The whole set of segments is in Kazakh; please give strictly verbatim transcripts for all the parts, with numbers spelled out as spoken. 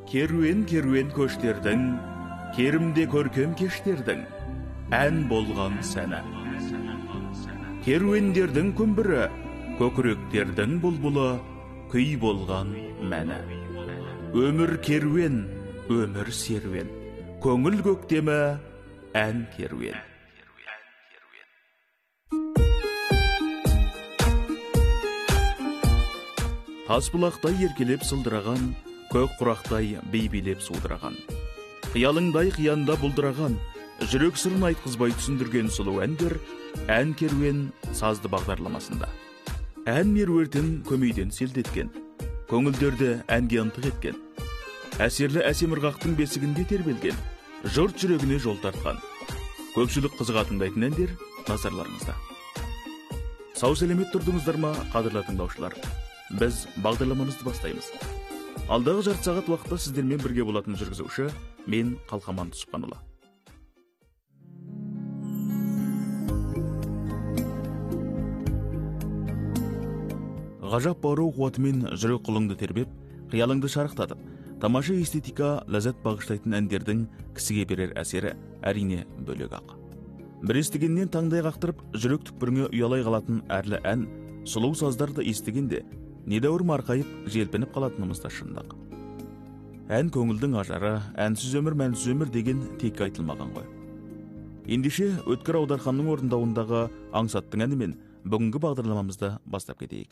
Керуен-керуен көштердің, керімде көркем кештердің, ән болған сәні. Керуендердің күмбірі, көкіректердің бұлбұлы, күй болған мәні. Өмір керуен, өмір серуен, көңіл көктемі, ән керуен. Тасбұлақтай еркелеп сылдыраған, көк құрақтай бейбелеп судыраған. Қиялыңдай қиянда бұлдыраған, жүрек сырын айтқызбай түсіндірген сұлу әндер ән керуен сазды бағдарламасында. Ән меруертін көмейден селдеткен, көңілдерді әнге ынтық еткен, әсерлі әсем ырғақтың бесігінде тербелген, жұрт жүрегіне жол тартқан. Көпшілік қызыға тыңдайтын әндер назарларыңызда. Сау сәлемет тұрдыңыздар ма, қадірлі тыңдаушылар? Біз бағдарламамызды бастаймыз. Алдағы жарты сағат уақытта сіздермен бірге болатын жүргізуші мен Қалқаман Түсіпханұлы. Ғажап баурау қуатымен жүрек құлыңды тербеп, қиялыңды шарықтатып, тамаша эстетика ләззат бағыштайтын әндердің кісіге берер әсері әрине бөлек ақ. Бір естігеннен таңдай қақтырып, жүрек түкпіріңе ұялай қалатын әрлі ән, сұлу саздарды естігенде недәуір марқайып, желпініп қалатынымыз да шындық. Ән көңілдің ажары, әнсіз өмір, мәнсіз өмір деген тек айтылмаған ғой. Ендеше Өткір Аударханның орындауындағы аңсаттың әнімен бүгінгі бағдарламамызды бастап кетейік.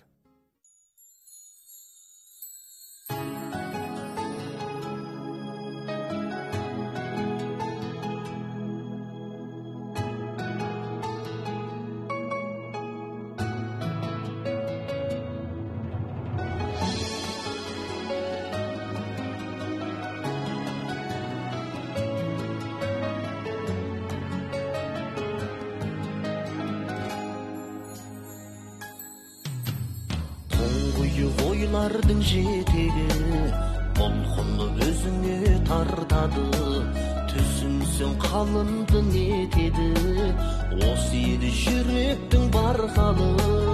Ойлардың жетегі бұлқынып өзіңе тартады, түсінсең қалымды нетеді, осы еді жүректің бар халы.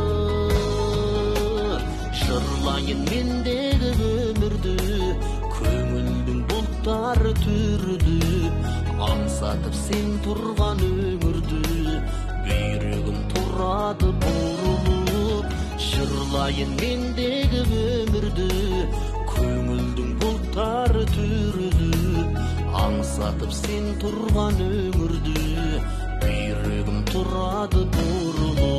Жырлайын мендегі өмірді, көңілдің бұлттары түріліп, аңсатып сен тұрған өмірді, бүйрегім тұрады бұрылып. Жырлайын мендегі өмірді, көңілдің бұлттары түріліп, аңсатып сен тұрған өмірді, бүйрегім тұрады бұрылып.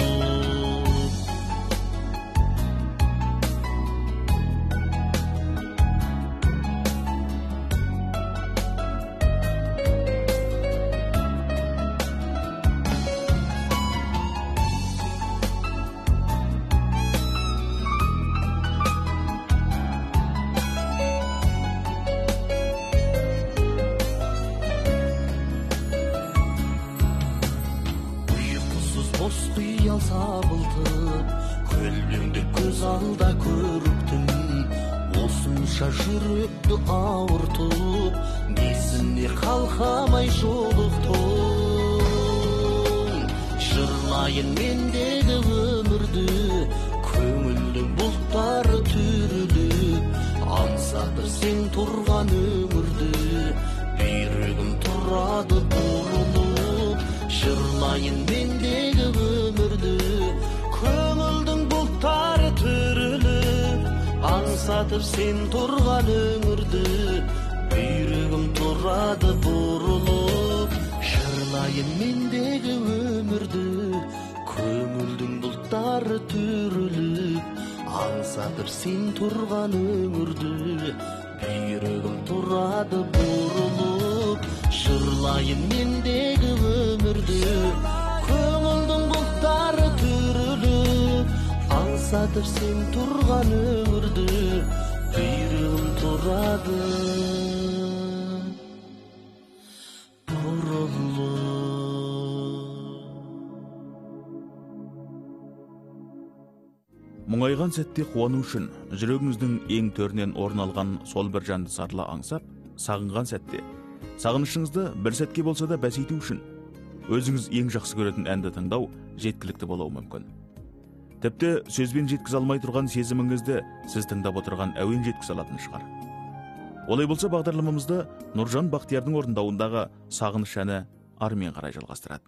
Сабылтып, көлбеңді көз алда көріктім, осынша жүректі ауыртып, несіне қалқамай жолықтым. Жырлайын мендегі өмірді, көңілдің бұлттары түріліп, аңсатып сен тұрған өмірді, бүйрегім тұрады бұрылып. Жырлайын мендегі өмірді, көңілдің бұлттары түріліп, аңсатып сен тұрған өмірді, бүйрегім тұрады бұрылып. Жырлайын мендегі өмірді, көңілдің бұлттары түріліп, аңсатып сен тұрған өмірді, бүйрегім тұрады бұрылып. Жырлайын мендегі өмірді, көңілдің бұлттары түріліп, аңсатып сен тұрған өмірді, бүйрегім тұрады бұрылып. Мұңайған сәтте қуану үшін жүрегіңіздің ең төрінен орын алған сол бір жанды сарыла аңсап, сағынған сәтте сағынышыңызды бір сәтке болса да бәсейту үшін өзіңіз ең жақсы көретін әнді тыңдау жеткілікті болуы мүмкін. Тіпті сөзбен жеткізе алмай тұрған сезіміңізді сіз тыңдап отырған әуен жеткізе алатын шығар. Олай болса бағдарламамызды Нұржан Бақтиярдың орындауындағы Сағыныш әні армен қарай жалғастырады.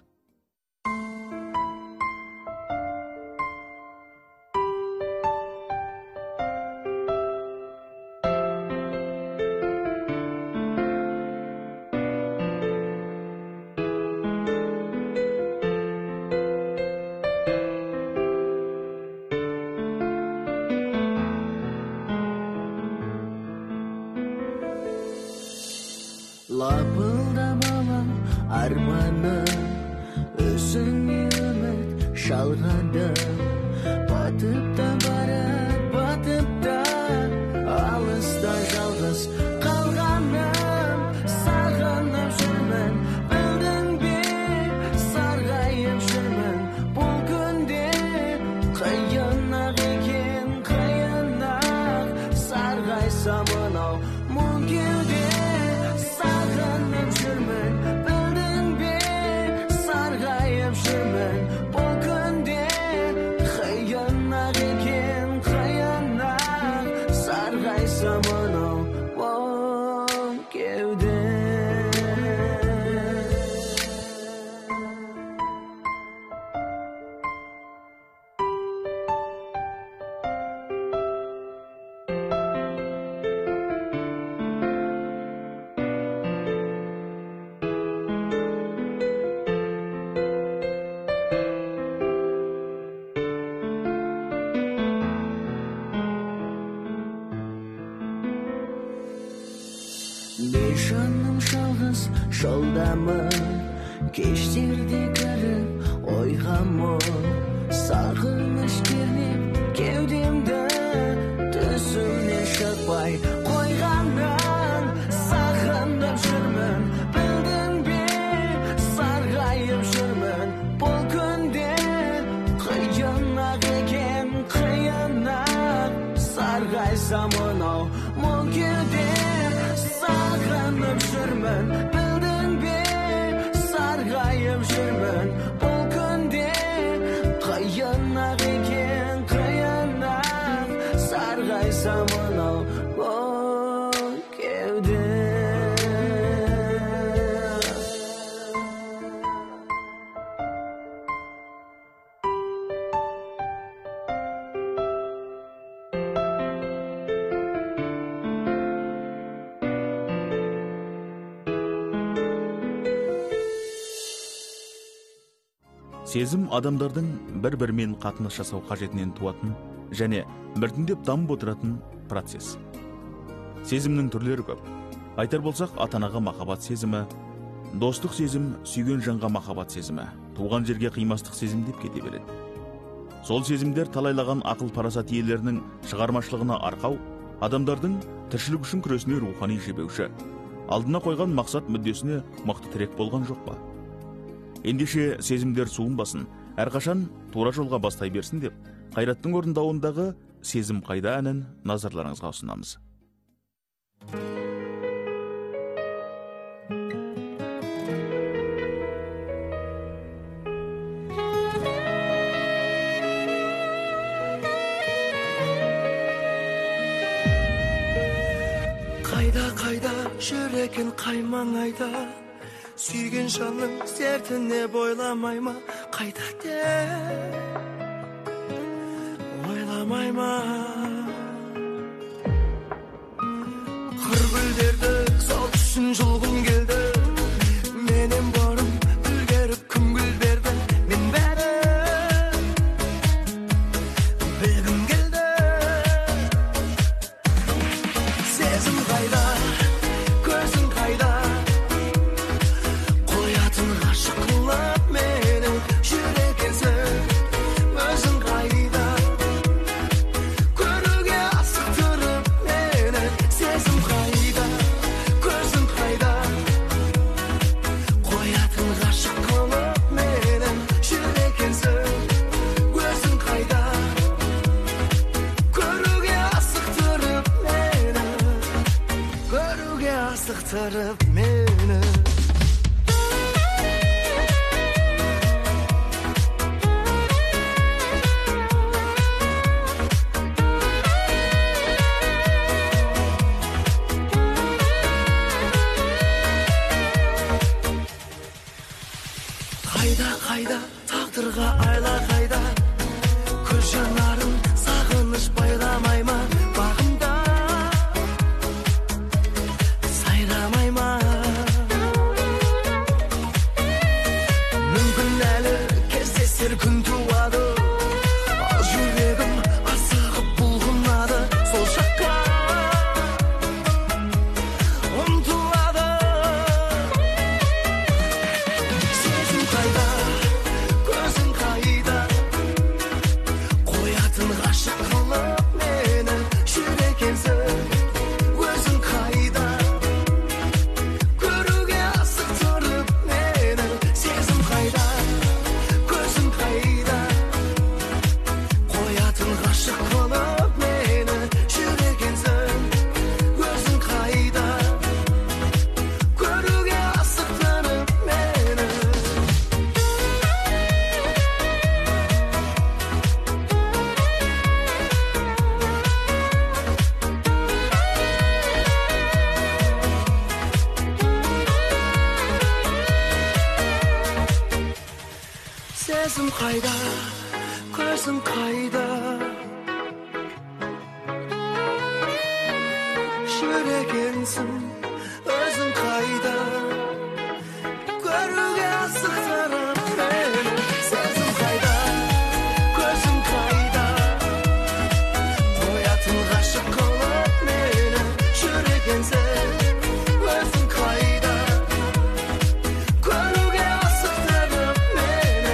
Лапылдап алам арманым, өзіңе үміт шалғандым. Батып та барар, батып та алыста жалғыз қалғаным. Сағынып жүрмін, білдің бе, сарғайып жүрмін. Бұл күнде қиын-ақ екен, қиын-ақ сарғайсам мынау мұң кеуде. Сағынып жүрмін, білдің бе, сарғайып жүрмін. Бұл күнде қиын-ақ екен, қиын-ақ сарғайсам мынау мұң кеуде. Жаным жалғыз жолдамын, кештерде кіріп ойға мұң. Сағыныш кернеп кеудемді, түсімнен шықпай қойғаннан. Сағынып жүрмін, білдің бе, сарғайып жүрмін. Бұл күнде қиын-ақ екен, қиын-ақ сарғайсам мынау мұң кеуде. Сағынып жүрмін, білдің бе, сарғайып жүрмін. Бұл күнде қиын-ақ екен, қиын-ақ сарғайсам мынау мұң кеуде. Сезім адамдардың бір-бірімен қатынас жасау қажетінен туатын және біртіндеп дамып отыратын процесс. Сезімнің түрлері көп. Айтар болсақ, ата-анаға махаббат сезімі, достық сезім, сүйген жанға махаббат сезімі, туған жерге қимастық сезім деп кете береді. Сол сезімдер талайлаған ақыл парасат иелерінің шығармашылығына арқау, адамдардың тіршілік үшін күресіне рухани жебеуші, алдына қойған мақсат мүддесіне мықты тірек болған жоқ па? Ендеше сезімдер суынбасын, әрқашан тура жолға бастай берсін деп, Қайраттың орындауындағы Сезім қайда әнін назарларыңызға ұсынамыз. Қайда-қайда жүрегін қаймаң айда, сүйген жанның сертіне бойламай ма? Қайда де ойламай ма? Қыргүлдерді сол үшін жұлғын келді, менен бұрын үлгеріп күн гүл берді. Мен бәрі білгім келді. Сезім қайда, көзің қайда, қоятын ғашық қылып мені жүрекенсің. Өзің қайда, көруге асықтырып мені. Сезім қайда, көзің қайда, қоятын ғашық қылып мені жүрекенсің. Өзің қайда, көруге асықтырып мені, көруге асықтырып мені. Gözüm kayda, gözüm kayda. Yüreğinsin, özün kayda. Görüge asıklarım beni. Sözüm kayda, gözüm kayda. Toyatın kaşık olup beni. Yüreğinsin, özün kayda. Görüge asıklarım beni.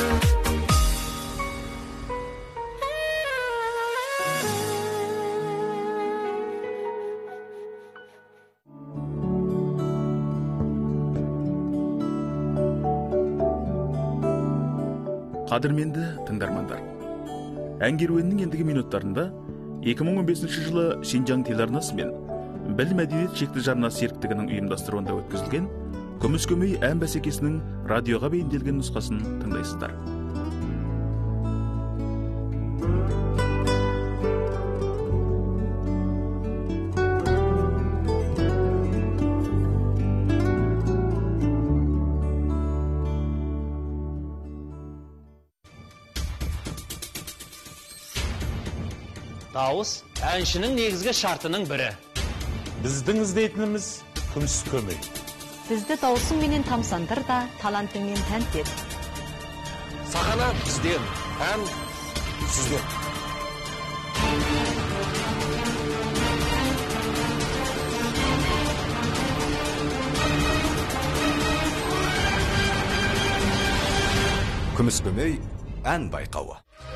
Қадірменді тыңдармандар, ән керуенінің ендігі минуттарында екі мың он бесінші жылы Шинжаң телеарнасы мен Білім мәдениет шекті жарнасы серіктігінің ұйымдастыруында өткізілген Күміс көмей ән бәсекесінің радиоға бейімделген нұсқасын тыңдайсыздар. Дауыс әншінің негізгі шартының бірі. Біздің іздейтініміз күміс көмей. Бізді дауысың менен тамсандыр да, талантыңмен тәнт ет. Сахана бізден, ән сізден. Күміс көмей ән байқауы.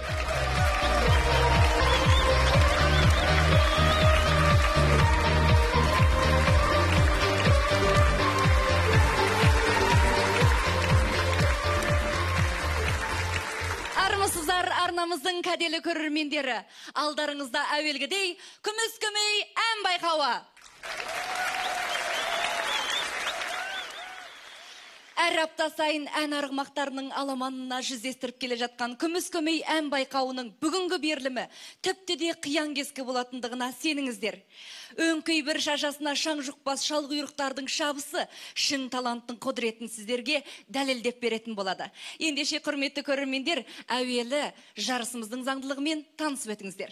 Армысыздар, арнамыздың кәделі көрермендері. Алдарыңызда әуелгідей күміс көмей ән байқауы. Әр апта сайын ән арғымақтарының аламанына жүздестіріп келе жатқан күміс көмей ән байқауының бүгінгі берілімі тіпті де қиян кескі болатындығына сеніңіздер. Өңкей бір шашасына шаң жұқпас шалғұйрықтардың шабысы шын таланттың құдіретін сіздерге дәлелдеп беретін болады. Ендеше құрметті көрермендер, әуелі жарысымыздың заңдылығымен танысып өтіңіздер.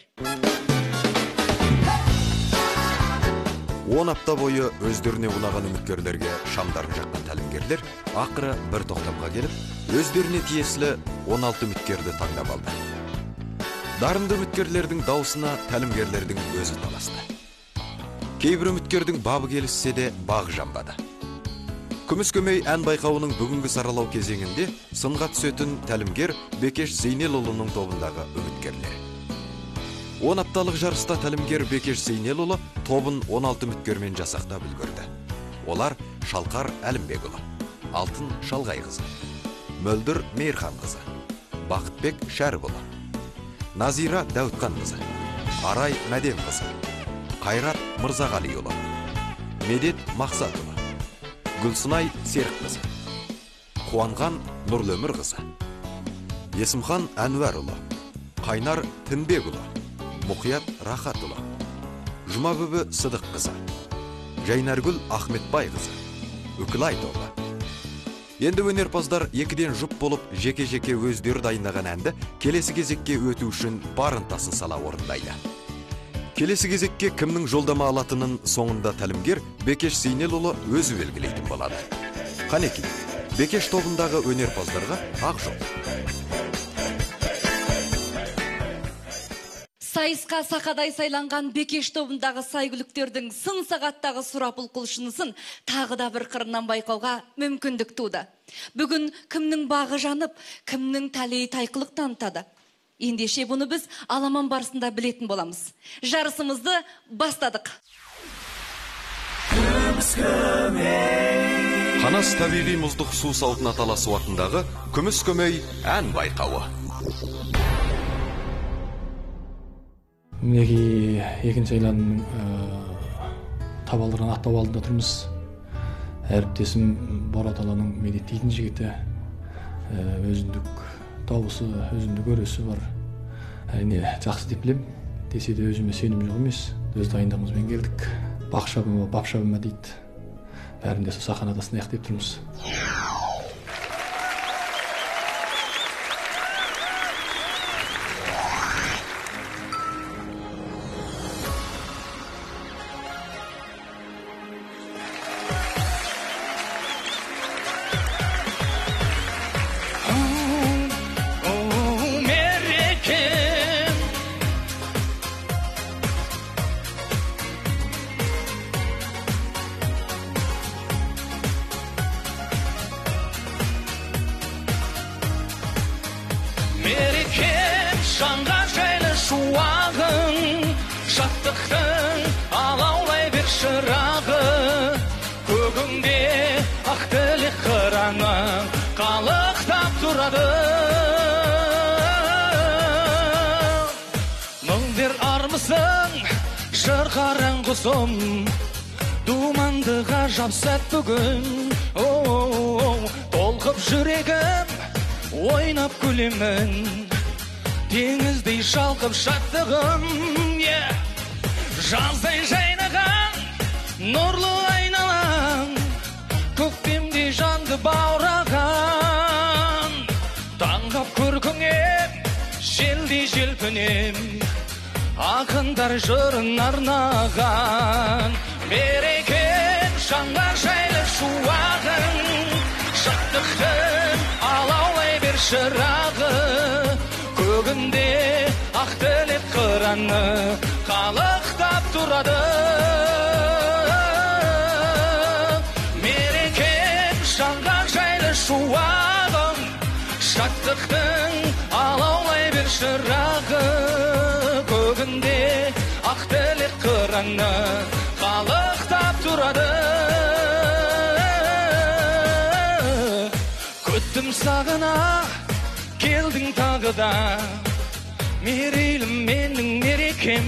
он апта бойы өздеріне ұнаған үміткерлерге шамдарын жаққан тәлімгерлер ақыры бір тоқтамға келіп, өздеріне тиесілі он алты үміткерді таңдап алды. Дарынды үміткерлердің даусына тәлімгерлердің өзі таласты. Кейбір үміткердің бабы келіссе де бағы жанбады. Күміс көмей ән байқауының бүгінгі саралау кезеңінде сынға түсетін тәлімгер Бекеш Зейнелұлының тобындағы үміткерлер. он апталық жарыста тәлімгер Бекеш Зейнелұлы тобын он алты үміткермен жасақтап үлгерді. Олар Шалқар Әлімбекұлы, Алтын Шалғайқызы, Мөлдір Мейірханқызы, Бақытбек Шәріпұлы, Назира Дәуітқанқызы, Арай Мәденқызы, Қайрат Мырзағалиұлы, Медет Мақсатұлы, Гүлсынай Серікқызы, Қуанған Нұрлөмірқызы, Есімхан Әнуарұлы, Қайнар Тінбекұлы, Мұқият Рахатұлы, Жұмабөбі Сыдыққызы, Жайнаргүл Ахметбайқызы, Үкілай тобы. Енді өнерпаздар екіден жұп болып жеке-жеке өздері дайындаған әнді келесі кезекке өту үшін барынтасын сала орындайды. Келесі кезекке кімнің жолдама алатынын соңында тәлімгер Бекеш Зейнелұлы өзі белгілейтін болады. Қанеки, Бекеш тобындағы өнерпаздарға ақ жол. Сайысқа сақадай сайланған Бекеш тобындағы сайгүліктердің сын сағаттағы сұрапыл құлшынысын тағы да бір қырынан байқауға мүмкіндік туды. Бүгін кімнің бағы жанып, кімнің тәлейі тайқылық танытады. Ендеше бұны біз аламан барысында білетін боламыз. Жарысымызды бастадық. Қанас табиғи мұздық су салтына таласу уақытындағы күміс көмей ән байқауы. Мінеки екінші айланың табалдырған аттау алдында тұрмыз. Әріптесім Борат Аланың медеттейтін жігіті, өзіндік дауысы, өзіндік өресі бар. Әрине жақсы деп білем, десе де өзіме сенім жоқ емес. Өз дайындығымызбен келдік. Бақшабыма, бапшабыма дейді. Бәрінде сол сахнада сынайық деп тұрмыз. шуағын, шаттықтың алаулай бер шырағы, көгіңде ақ тілек қыраны қалықтап тұрады. Мың бер армысың, жыр қараңғысым, думанды ғажап сәт бүгін. Толқып жүрегім, ойнап күлемін, теңіздей шалқып шаттығым. Жаздай жайнаған, нұрлы айналам, көктемдей жанды баураған. Таңдап көркіңем, желдей желпінем, ақындар жырын арнаған. Берекем жанға жайлы шуағын, шаттықтың алаулай бер шырағы, көгінде ақ тілек қыраны қалықтап тұрады. Мерекем жанға жайлы шуағын, шаттықтың алаулай бер шырағы, көгінде ақ тілек қыраны қалықтап тұрады. Күттім сағына, келдің тағы да, мерейлім менің мерекем.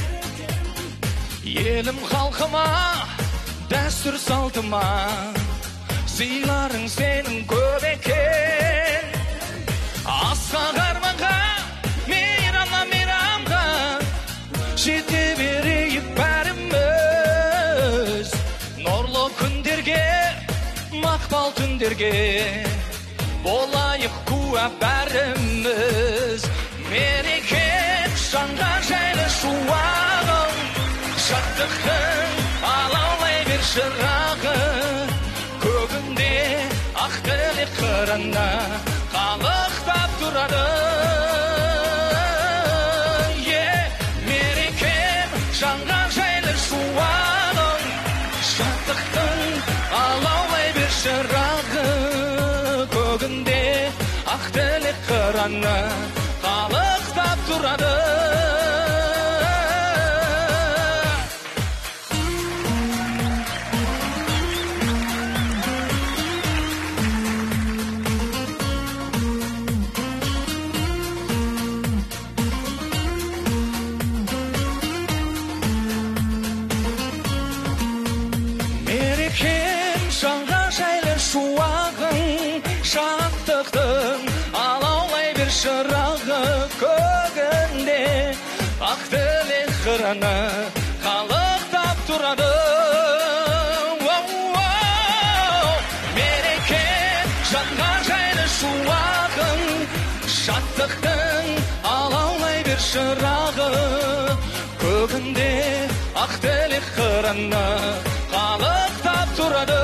Елім халқыма, дәстүр салтыма, сыйларың сенің көп екен. Асқақ арманға, мейрамға мейрамға, жете берейік бәріміз. Нұрлы күндерге, мақпал түндерге, болайық куә бәріміз. Мерекем жанға жайлы шуағын, шаттықтың алаулай бер шырағы, көгінде ақ тілек қыраны қалықтап тұрады. Мерекем жанға жайлы шуағын, шаттықтың алаулай бер шырағы, көгінде ақ тілек қыраны қалықтап тұрады. Мерекем жанға жайлы шуағын, шаттықтың алаулай бер шырағы, көгінде ақ тілек қыраны қалықтап тұрады. Мерекем жанға жайлы шуағын, шаттықтың алаулай бер шырағы, көгінде ақ тілек қыраны қалықтап тұрады.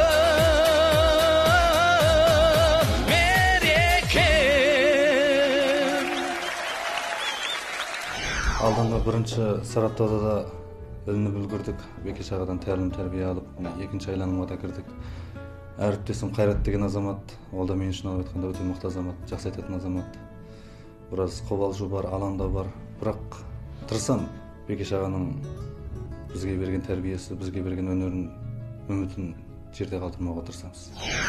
Алдыңғы бірінші сараптауда да білініп үлгірдік. Бекеш ағадан тәлім тәрбие алып, екінші айланымға да кірдік. Әріптесім Қайрат деген азамат, ол да мен үшін алып айтқанда өте мықты азамат, жақсы айтатын азамат. Біраз қобалжу бар, алаңдау бар. Бірақ тырысам Бекеш ағаның бізге берген тәрбиесі, бізге берген өнерін, үмітін жерде қалдырмауға тырысамыз.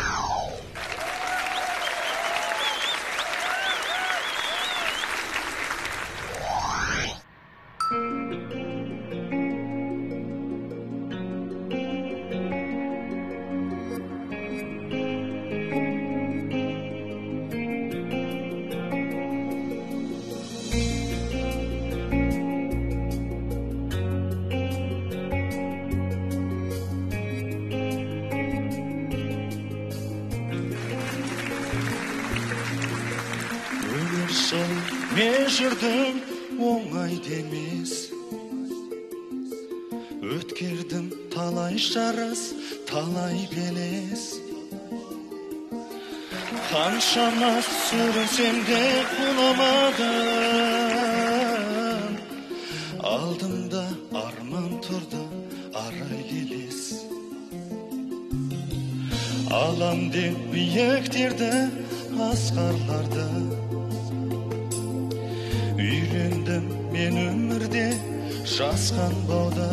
Мен жүрдім оңай демес, өткердім талай жарыс, талай белес. Қаншама сүрінсем де құламадым, алдымда арман тұрды арай елес. Алам деп биіктерді, асқарларды, үйрендім мен өмірде жасқан бауда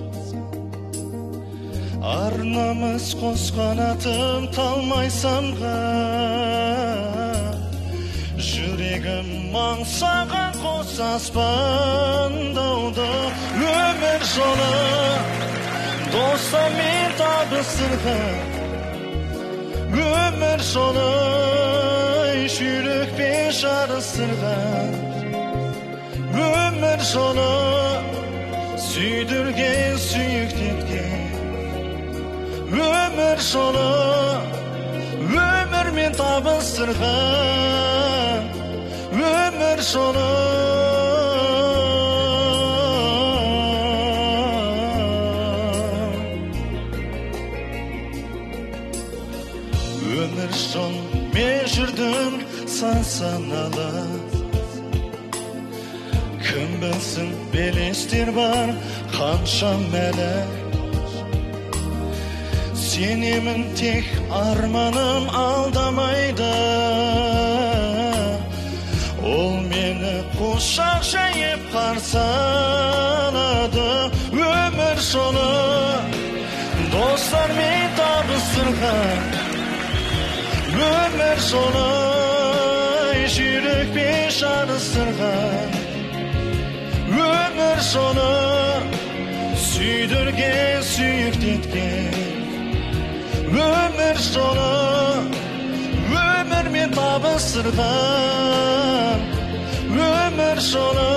арнамыз қос қанатым талмай самға жүрегім аңсаған қос аспандауды өмір жолы достармен табысырған өмір жолы жүрекпен жарысырған өмір жолы сүйдірген сүйіктеткен өмір жолы өмірмен табыстырған өмір жолы өмір жол мен жүрдім сан саналы кім білсін белестер бар қанша мәлі сенемін тек арманым алдамайды ол мені құшақ жайып қарсы алады өмір жолы достармен табыстырған өмір жолы жүрекпен жарыстырған өмір жолы сүйдірген сүйіктеткен өмір жолы өмірмен табыстырған өмір жолы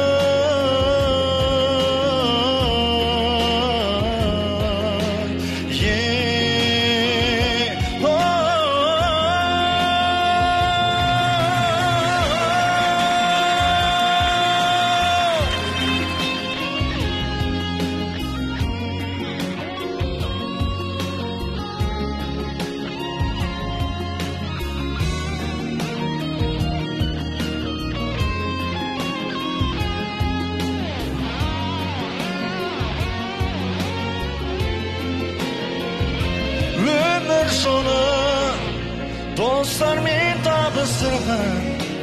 өмір жолы достармен табыстырған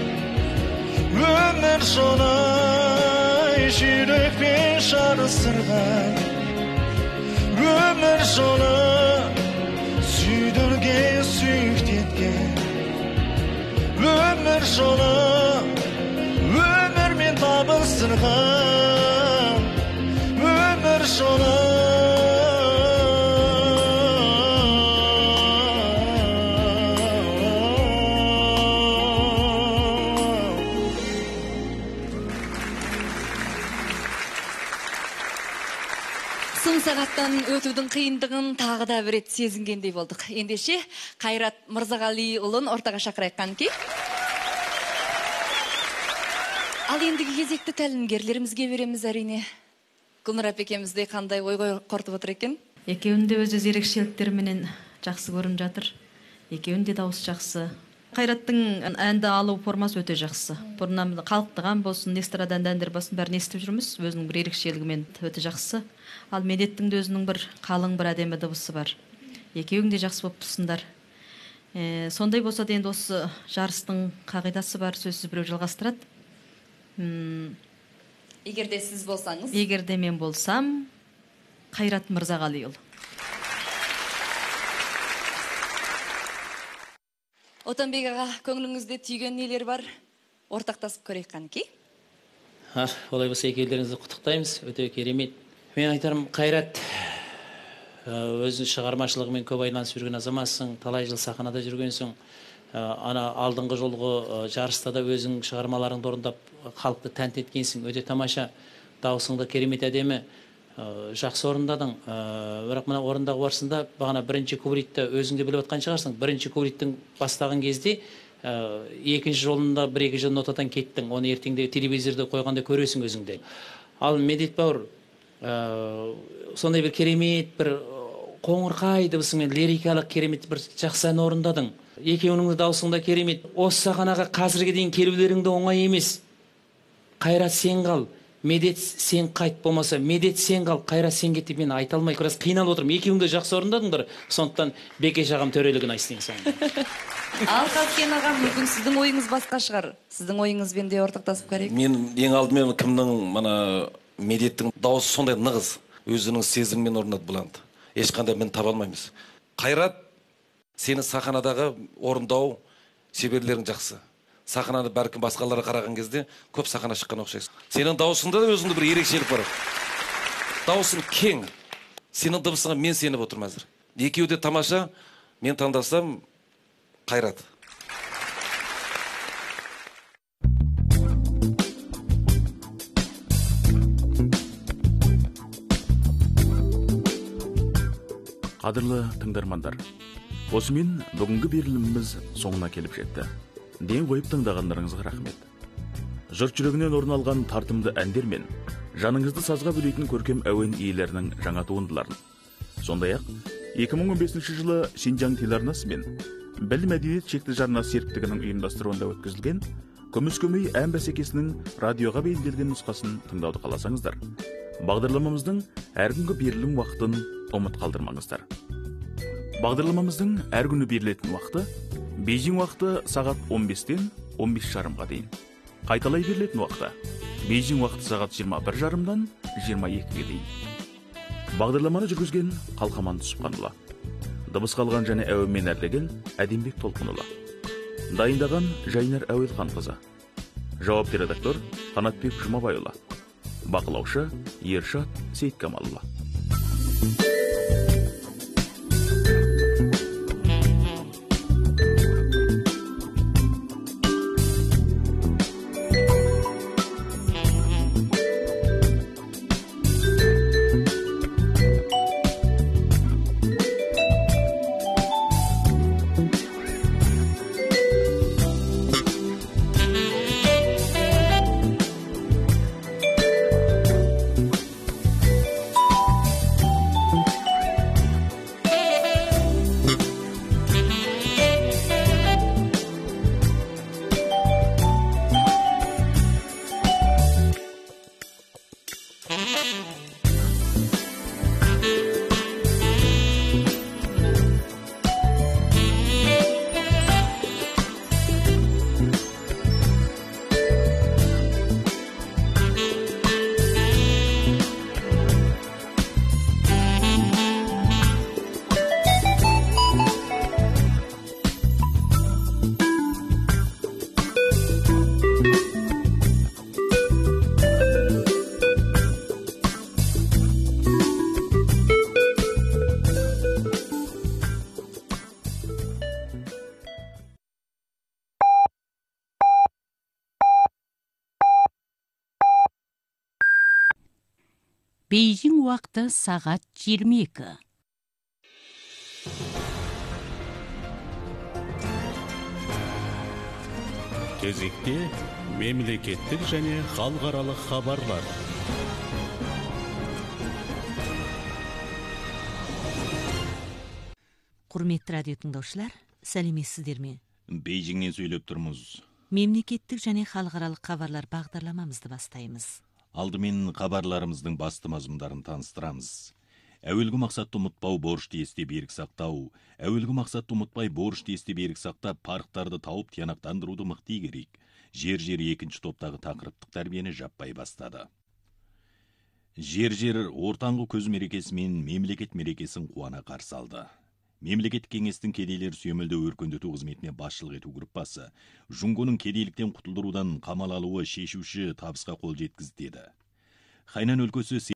өмір жолы жүрекпен жарыстырған өмір жолы сүйдірген сүйіктеткен өмір жолы өмірмен табыстырған өмір жолы сағаттан өтудің қиындығын тағы да бір рет сезінгендей болдық. Ендеше Қайрат Мырзағалиұлын ортаға шақырайық қанки. Ал ендігі кезекті тәлімгерлерімізге береміз әрине. Гүлнұр әпекемізде қандай ой қортып отыр екен? Екеуінде өз-өз ерекшеліктеріменен жақсы көрініп жатыр. Екеуінде дауыс жақсы. Қайраттың әнді алу формасы өте жақсы. Бұрыннан қалықтыған болсын, эстрададан әндер басын бәрін естіп жүрміз. Өзінің бір ерекшелігімен өте жақсы. Ал Медеттің де өзінің бір қалың бір әдемі дыбысы бар. Екеуің де жақсы болып тұрсыңдар. Е, сондай болса да енді осы жарыстың қағидасы бар, сөзсіз біреу жалғастырады. М Егер де сіз болсаңыз? Егер де мен болсам, Қайрат Мырзағалиұлы. Отанбек аға, көңіліңізде түйген нелер бар? Ортақтасып көрейік қанки. А, олай болса екеулеріңізді құттықтаймыз. Өте керемет. Мен айтарым, Қайрат, өзің шығармашылығымен көп айланысып жүрген азаматсың, талай жыл сахнада жүргенсің. Ана алдыңғы жолғы жарыста да өзің шығармаларыңды орындап халықты тәнті еткенсің. Өте тамаша, дауысыңда керемет әдемі, жақсы орындадың. Бірақ мына орындағы барысында бағана бірінші куплетті өзіңде біліп отқан шығарсың. Бірінші куплеттің бастаған кезде екінші жолында бір-екі жыл нотадан кеттің. Оны ертеңде телевизорда қойғанда көресің өзіңде. Ал Медет бауыр, сондай бір керемет, бір қоңырқай дыбысыңмен лирикалық керемет бір жақсы ән орындадың. Екеуінің даусыңда керемет. Осы сахнаға қазірге дейін келулеріңді оңай емес. Қайрат, сен қал. медет сен қайт болмаса, медет сен қал, Қайрат сен кет деп мен айта алмай, біраз қиналып отырмын. Екеуің де жақсы орындадыңдар. Сондықтан Бекеш ағам төрелігін айтсын соңында. Ал Қазкен ағам, мүмкін сіздің ойыңыз басқа шығар. Сіздің ойыңызбен де ортақтасып көрейік. Мен ең алдымен кімнің мына медеттің дауысы сондай нығыз, өзінің сезіммен орындады бұл әнді. Ешқандай мен таба алмаймыз. Қайрат, сені сахнадағы орындау шеберлерің жақсы. Сахнаны бәлкім басқаларға қараған кезде көп сахна шыққан ұқсайсың. Сенің дауысыңда да өзіңде бір ерекшелік бар. Дауысың кең. Сенің дыбысыңа мен сеніп отырмын әзір. Екеуі де тамаша. Мен таңдасам Қайрат. Қадірлі тыңдармандар, осымен бүгінгі беріліміміз соңына келіп жетті. Ден қойып тыңдағандарыңызға рахмет. Жұрт жүрегінен орын алған тартымды әндер мен жаныңызды сазға бөлейтін көркем әуен иелерінің жаңа туындыларын. Сондай-ақ, екі мың он бесінші жылы Шинжаң телеарнасы мен Білім мәдениет шекті жарнасы серіктігінің ұйымдастыруында өткізілген Күміс көмей ән бәсекесінің радиоға бейімделген нұсқасын тыңдауды қаласаңыздар, бағдарламамыздың әр күнгі берілім уақытын ұмыт қалдырмаңыздар. Бағдарламамыздың әр күні берілетін уақыты Бейжің уақыты сағат он бестен он бес жарымға дейін. Қайталай берілетін уақыты Бейжің уақыты сағат жиырма бір жарымдан жиырма екіге дейін. Бағдарламаны жүргізген Қалқаман Түсіпханұлы. Дыбыс қалған және әуенмен әрлеген Әдембек Толқынұлы. Дайындаған Жайнар Әуелханқызы. Жауапты редактор Қанатбек Жұмабайұлы. Бақылаушы Ершат Сейткамалұлы. Бейжің уақыты сағат жиырма екі. Кезекте мемлекеттік және халықаралық хабарлар. Құрметті радио тыңдаушылар, сәлеметсіздер ме? Бейжіңнен сөйлеп тұрмыз. Мемлекеттік және халықаралық хабарлар бағдарламамызды бастаймыз. Алдымен хабарларымыздың басты мазмұндарын таныстырамыз. Әуелгі мақсатты ұмытпау, борышты есте берік сақтау. Әуелгі мақсатты ұмытпай, борышты есте берік сақтап, парықтарды тауып тиянақтандыруды мықты керек. Жер-жер екінші топтағы тақырыптық тәрбиені жаппай бастады. Жер-жер ортаңғы көз мерекесі мен мемлекет мерекесін қуана қарсы алды. Мемлекеттік кеңестің кедейлер сүйемелді өркендету қызметіне басшылық ету группасы Жұңгоның кедейліктен құтылдырудан қамал алуы шешуші табысқа қол жеткізді деді. Хайнан өлкөсі